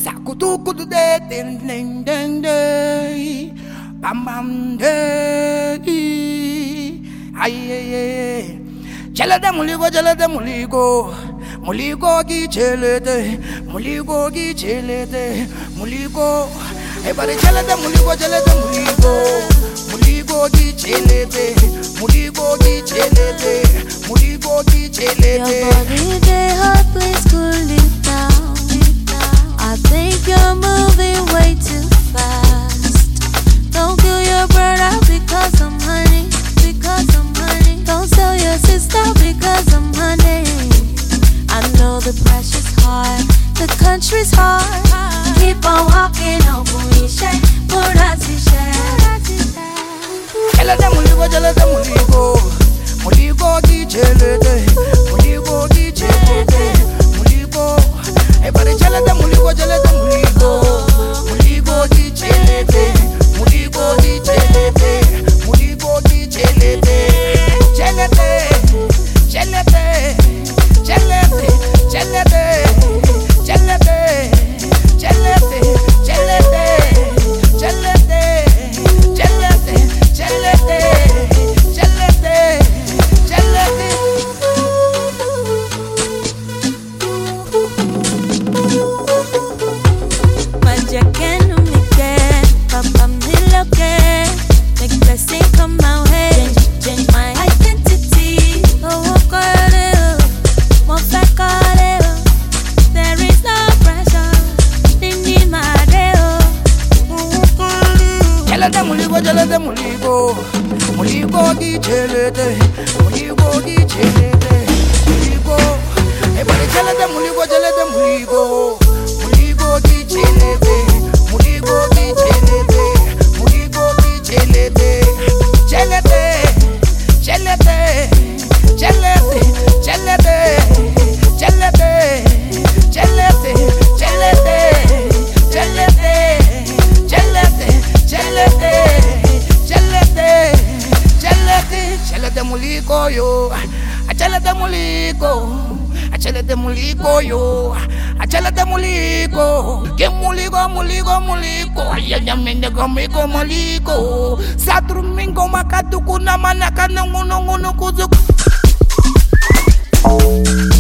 Sakutuku de ding ding ding day, bam bam day, aye. Chelete muligo, muligo ki chelete, muligo ki chelete, muligo. Everybody chelete muligo, muligo ki chelete, muligo ki chelete, muligo ki chelete. Your body they hot, please cool it down. I think you're moving way too fast. Don't kill your brother because I'm honey, Don't sell your sister because I'm honey. I know the pressure's hard, the country's hard. Keep on walking on Buishe, Murasishe. Chelete muligo, muligo ki chelete, muligo ki chelete, muligo. Everybody chelete muligo, muligo ki chelete, muligo ki chelete, muligo ki chelete, chelete, chelete, chelete, chelete, chelete, chelete, chelete, chelete, chelete, chelete, chelete, chelete. But you can't make it, Papa me look it. Make blessing come my way, change my identity. Oh, walk on it, won't back on it. There is no pressure, need my day. Chelete muligo, muligo ki chelete, muligo ki chelete, muligo. Everybody chelete muligo, muligo ki chelete, muligo ki chelete, muligo ki chelete, chelete, chelete, chelete, chelete, chelete, chelete, chelete, chelete, chelete, chelete, chelete, chelete muligo yo, chelete muligo yo, chelete muligo, que muligo, ay mende conmigo muligo, satrumingo makatuku na manaka no kuzu.